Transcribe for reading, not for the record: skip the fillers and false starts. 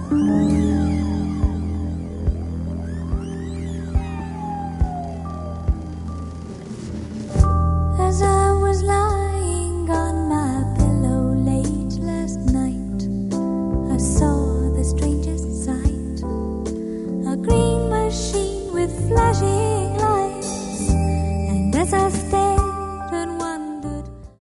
As I was lying on my pillow late last night, I saw the strangest sight. A green machine with flashing